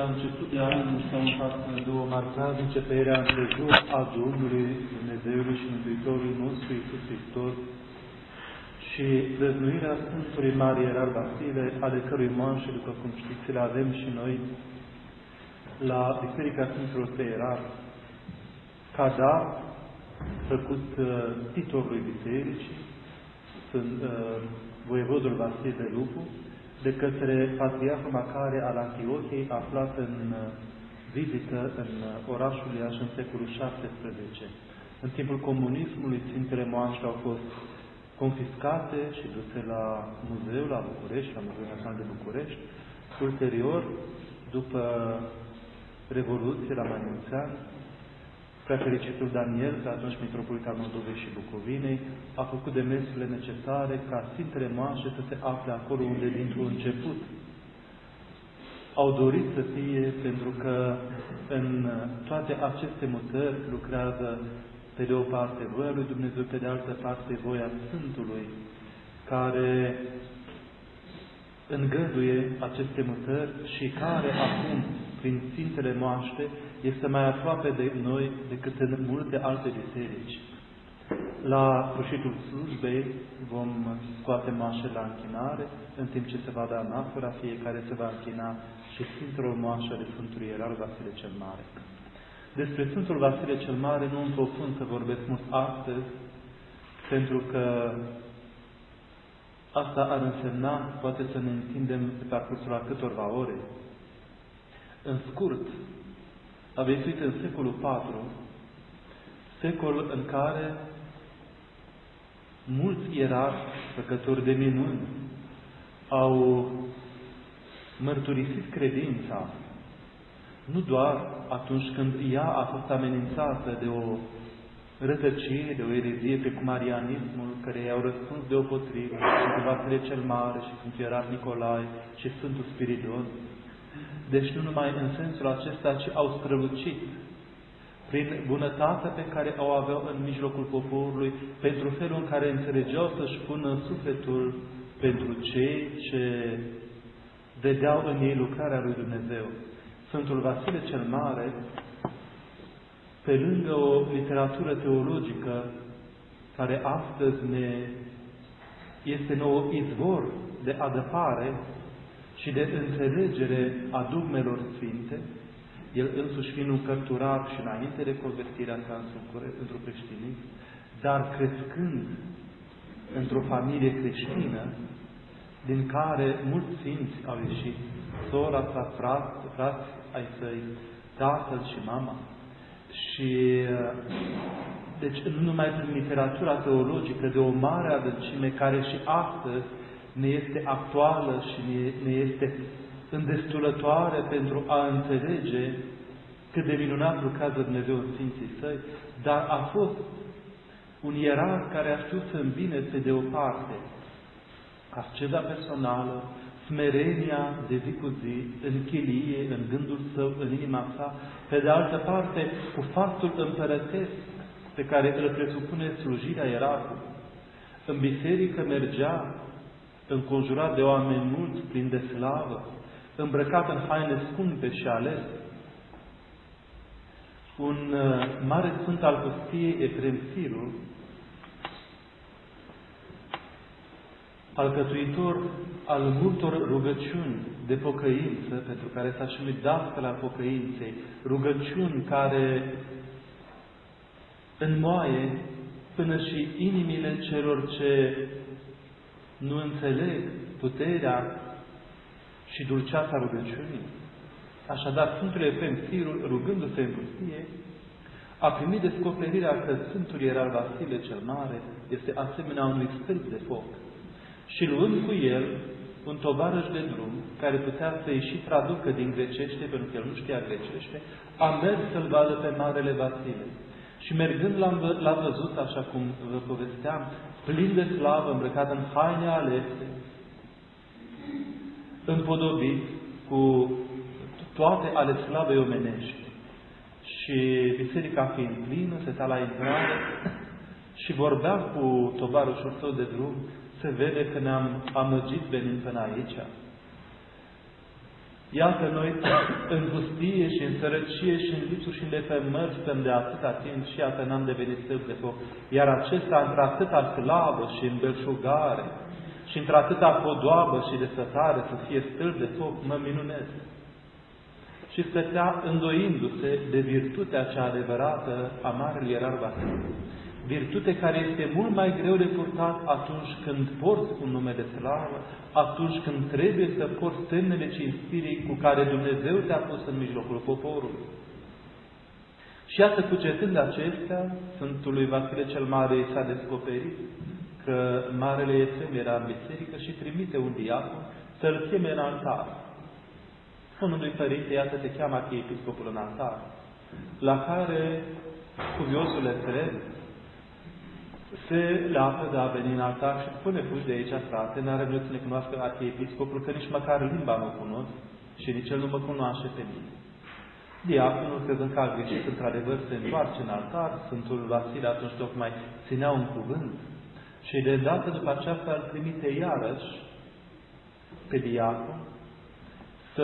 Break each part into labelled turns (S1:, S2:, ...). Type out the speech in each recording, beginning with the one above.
S1: la început de an s-au împart două mari praznice, tăierea împrejur a Domnului Dumnezeului și Mântuitorului nostru Iisus Hristos și dăznuirea Sfântului Mare Ierar Vasile, ale cărui moașe, după cum știți, le avem și noi la Biserica Sfinților Tăierari, ca dar făcut titorului bisericii, voievodul Vasile de Lupu, de către Patriarhul Macare al Antiohiei, aflat în vizită în orașul Iași în secolul XVII. În timpul comunismului, Sfintele moaște au fost confiscate și duse la muzeu, la București, la Muzeul Național de București. Ulterior, după Revoluție, la Maimuțean, Preafericitul Daniel, pe atunci mitropolit al Moldovei și Bucovinei, a făcut demersurile necesare ca Sfintele Moaște să se afle acolo unde dintr-un început au dorit să fie, pentru că în toate aceste mutări lucrează pe de o parte voia lui Dumnezeu, pe de altă parte voia Sfântului, care îngăduie aceste mutări și care acum, prin Sfintele Moaște, este mai aproape de noi decât în multe alte biserici. La sfârșitul slujbei vom scoate moașele la închinare, în timp ce se va da anafora, fiecare se va închina și Sfintelor Moașe ale Sfântului Ierar Vasile cel Mare. Despre Sfântul Vasile cel Mare nu îmi propun să vorbesc mult astăzi, pentru că asta ar însemna, poate să ne întindem pe parcursul a câtorva ore. În scurt, a viețuit în secolul IV, secol în care mulți ierarhi, făcători de minuni, au mărturisit credința, nu doar atunci când ea a fost amenințată de o rătăcire, de o erezie, precum arianismul, care i-au răspuns deopotrivă, Sfântul Vasile cel Mare și Sfântul Ierarh Nicolae și Sfântul Spiridon. Deci nu numai în sensul acesta, ci au strălucit prin bunătatea pe care o aveau în mijlocul poporului, pentru felul în care înțelegeau să-și pună sufletul pentru cei ce vedeau în ei lucrarea lui Dumnezeu. Sfântul Vasile cel Mare, pe lângă o literatură teologică care astăzi ne este nouă izvor de adăpare și de înțelegere a dogmelor sfinte, el însuși fiind un cărturar și înainte de convertirea sa într-o creștinism, dar crescând într-o familie creștină, din care mulți sfinți au ieșit, sora sa, frați ai săi, tatăl și mama. Și deci nu numai prin literatura teologică de o mare adâncime, care și astăzi ne este actuală și ne este îndestulătoare pentru a înțelege cât de minunat lucrează Dumnezeu în Sfinții Săi, dar a fost un ierarh care a știut să îmbine pe de o parte asceza personală, smerenia de zi cu zi, în chilie, în gândul său, în inima sa, pe de altă parte cu faptul împărătesc pe care îl presupune slujirea ierarhului. În biserică mergea înconjurat de oameni mulți, plini de slavă, îmbrăcat în haine scumpe și alese. Un mare sfânt al Pustiei, Efrem Sirul, alcătuitor al multor rugăciuni de pocăință, pentru care s-a și numit dascăl al pocăinței, rugăciuni care înmoaie până și inimile celor ce nu înțeleg puterea și dulceața rugăciunii. Așadar, Sfântul Efrem Sirul, rugându-se în pustie, a primit descoperirea că Sfântul Ierarh Vasile cel Mare este asemenea unui stâlp de foc. Și luând cu el un tovarăș de drum, care putea să-i și traducă din grecește, pentru că el nu știa grecește, a mers să-l vadă pe Marele Vasile. Și mergând l-a văzut, așa cum vă povesteam, plin de slavă, îmbrăcat în haine alese, împodobit cu toate ale slavei omenești. Și biserica fiind plină, stătea la intrare și vorbea cu tovarășul său de drum, se vede că ne-am amăgit venind până aici. Iată, noi în pustie și în sărăcie și în lipsuri și în defăimări stăm de atâta timp și iată n-am devenit stâlp de foc. Iar acesta, într-atâta slavă și îmbelșugare și într-atâta podoabă și desătare să fie stâlp de foc, mă minunez. Și stătea îndoindu-se de virtutea cea adevărată a Marelui Ierarh Vasile. Virtute care este mult mai greu de purtat atunci când porți un nume de slavă, atunci când trebuie să porți semnele cinstirii cu care Dumnezeu te-a pus în mijlocul poporului. Și iată, cugetând acestea, Sfântului Vasile cel Mare i s-a descoperit că Marele Efrem era în biserică și trimite un diacon să-l cheme în altar. Spune-lui Părinte, iată, te cheamă arhiepiscopul în altar, la care cuviosul Efrem se leapă de a veni în altar și spune, fugi de aici, frate, n-are vreun să ne cunoască arhiepiscopul, că nici măcar limba nu cunosc și nici el nu mă cunoaște pe mine. Diaconul, crezând că a greșit, într-adevăr, se întoarce în altar. Sfântul Vasile atunci tocmai ținea un cuvânt și de dată după aceasta îl trimite iarăși pe diacon să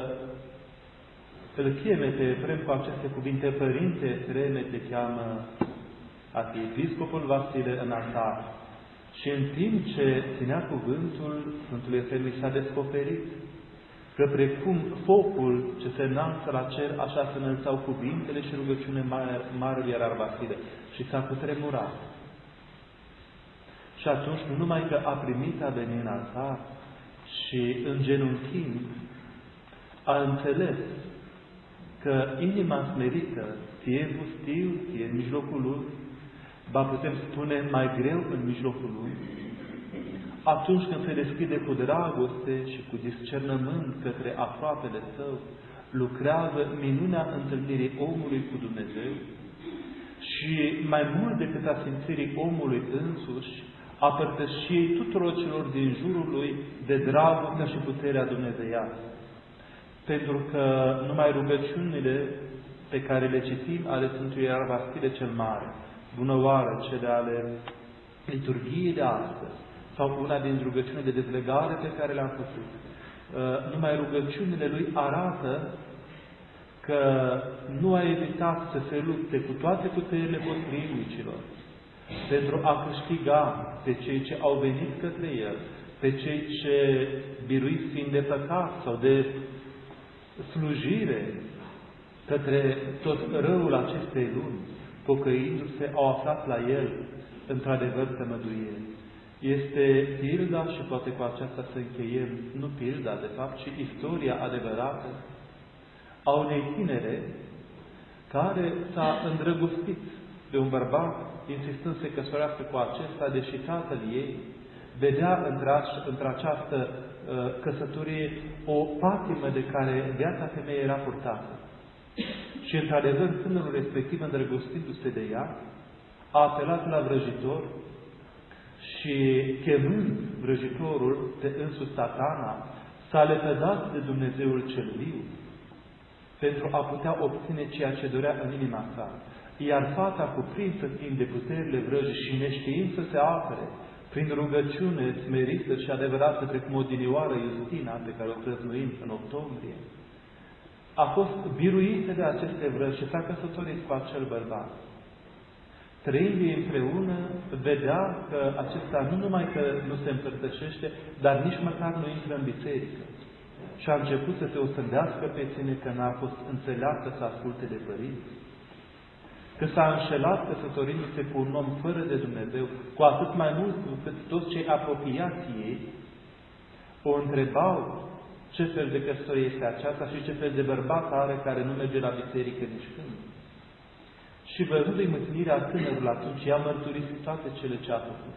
S1: îl cheme pe Efrem cu aceste cuvinte: Părinte Efreme, te cheamă arhiepiscopul Vasile în altar. Și în timp ce ținea cuvântul, Sfântul Efrem s-a descoperit că precum focul ce se înalță la cer, așa se înălțau cuvintele și rugăciune Marelui Ierarh Vasile. Și s-a cutremurat. Și atunci nu numai că a primit a veni în altar, și îngenunchind a înțeles că inima smerită, fie în pustiu, fie în mijlocul lui, ba putem spune mai greu în mijlocul lui, atunci când se deschide cu dragoste și cu discernământ către aproapele său, lucrează minunea întâlnirii omului cu Dumnezeu și mai mult decât a simțirii omului însuși, a părtășiei tuturor celor din jurul lui de dragostea și puterea dumnezeiască. Pentru că numai rugăciunile pe care le citim ale Sfântului Ierarh Vasile cel Mare, bună oară cele ale liturghiei de astăzi, sau una din rugăciunile de dezlegare pe care le-am făcut, numai rugăciunile lui arată că nu a evitat să se lupte cu toate puterile potrivnicilor pentru a câștiga pe cei ce au venit către el, pe cei ce, biruiți fiind de păcat sau de slujire către tot răul acestei lumi, pocăindu-se, au aflat la el, într-adevăr, tămăduire. Este pilda, și poate cu aceasta să încheiem, nu pilda, de fapt, ci istoria adevărată a unei tinere care s-a îndrăgostit de un bărbat, insistând să se căsătorească cu acesta, deși tatăl ei vedea între această căsătorie o patimă de care viața femeii era purtată. Și, într-adevăr, tânărul respectiv, îndrăgostindu-se de ea, a apelat la vrăjitor și, chemând vrăjitorul pe însuși Satana, s-a lepădat de Dumnezeul cel viu pentru a putea obține ceea ce dorea în inima sa. Iar fata, cuprinsă fiind de puterile vrăjii și neștiind să se apere, prin rugăciune smerită și adevărată, precum odinioară Justina, pe care o prăznuim în octombrie, a fost biruită de aceste vrăji și s-a căsătorit cu acel bărbat. Trăind împreună, vedea că acesta nu numai că nu se împărtășește, dar nici măcar nu intră în biserică. Și a început să se osândească pe sine că n-a fost înțeleaptă să asculte de părinți, că s-a înșelat căsătorindu-se cu un om fără de Dumnezeu, cu atât mai mult cu cât toți cei apropiați ei o întrebau ce fel de căsătorie este aceasta și ce fel de bărbat are care nu merge la biserică nici când. Și văzându-i mâhnirea tânărului atunci, i-a mărturisit toate cele ce a făcut.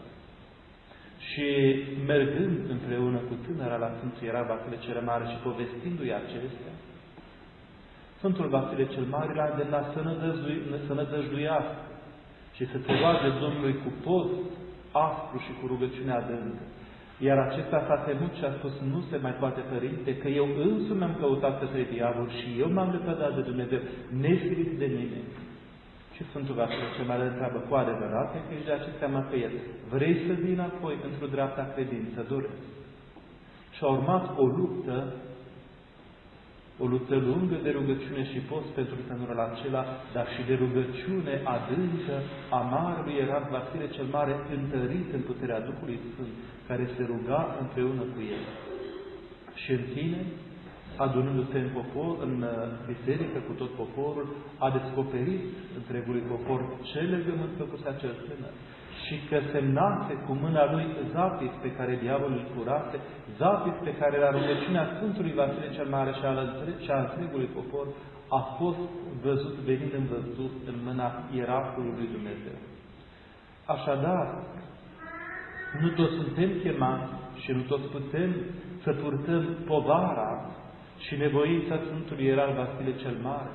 S1: Și mergând împreună cu tânăra la Sfântul Ierarh Vasile cel Mare și povestindu-i acestea, Sfântul Vasile cel Mare l-a îndemnat să nădăjduiască și să se roage Domnului cu post aspru și cu rugăciune adâncă. Iar acesta s-a temut și a spus: nu se mai poate, Părinte, că eu însumi am căutat către diavol și eu m-am lepădat de Dumnezeu, nefirit de nimeni. Și Sfântul Vasile cel Mare întreabă: cu adevărat că ești de acestea măcăiet? Vrei să vii înapoi într-o dreapta credință? Doresc. Și a urmat o luptă o luptă lungă de rugăciune și post pentru tânărul acela, dar și de rugăciune adâncă a marelui ierarh Vasile cel Mare, întărit în puterea Duhului Sfânt, care se ruga împreună cu el. Și în fine, adunându-se în popor, în biserică cu tot poporul, a descoperit întregului popor ce legământ făcuse acel tânăr și că semnase cu mâna lui zapis pe care diavolul îl curase, zapis pe care la rugăciunea Sfântului Vasile cel Mare și a întregului popor a fost văzut, venind în văzut în mâna ierarhului lui Dumnezeu. Așadar, nu toți suntem chemați și nu toți putem să purtăm povara și nevoința Sfântului Ierarh Vasile cel Mare.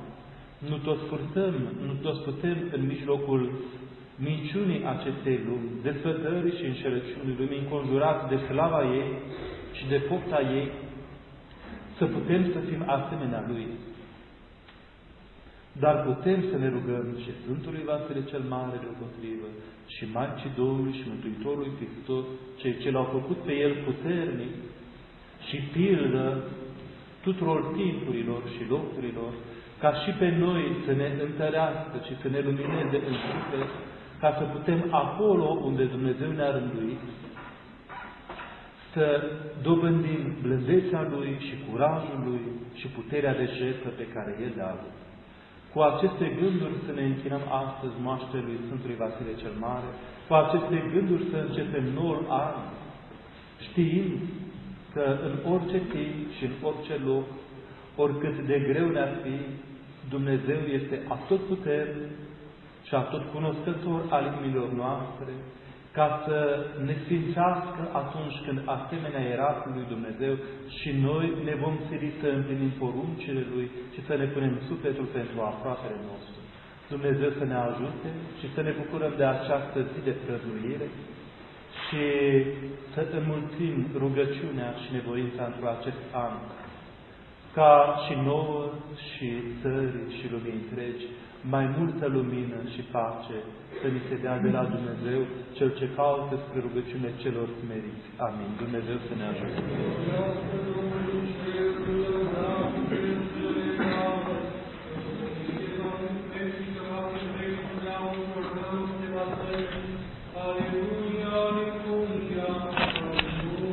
S1: Nu toți putem în mijlocul minciunii acestei lumi, desfătării și înșelăciunii lumii, înconjurați de slava ei și de pofta ei, să putem să fim asemenea Lui. Dar putem să ne rugăm și Sfântului Vasile cel Mare deopotrivă, și Maicii Domnului și Mântuitorului Hristos, cei ce l-au făcut pe El puternic și pildă tuturor timpurilor și locurilor, ca și pe noi să ne întărească și să ne lumineze în suflet, ca să putem acolo unde Dumnezeu ne-a rânduit, să dobândim blândețea Lui și curajul Lui și puterea de jertfă pe care El le-a avut. Cu aceste gânduri să ne închinăm astăzi moaștele lui Sfântului Vasile cel Mare, cu aceste gânduri să începem noul an, știind că în orice timp și în orice loc, oricât de greu ne-ar fi, Dumnezeu este atotputernic și atotcunoscător al inimilor noastre, ca să ne sfințească atunci când asemenea ierarhul lui Dumnezeu și noi ne vom sili să împlinim poruncile Lui și să ne punem sufletul pentru aproapele nostru. Dumnezeu să ne ajute și să ne bucurăm de această zi de prăznuire și să înmulțim rugăciunea și nevoința într acest an, ca și nouă și țării și lumii întregi, mai multă lumină și pace să ni se dea de la Dumnezeu, Cel ce caută spre rugăciune celor smeriți. Amin. Dumnezeu să ne ajute.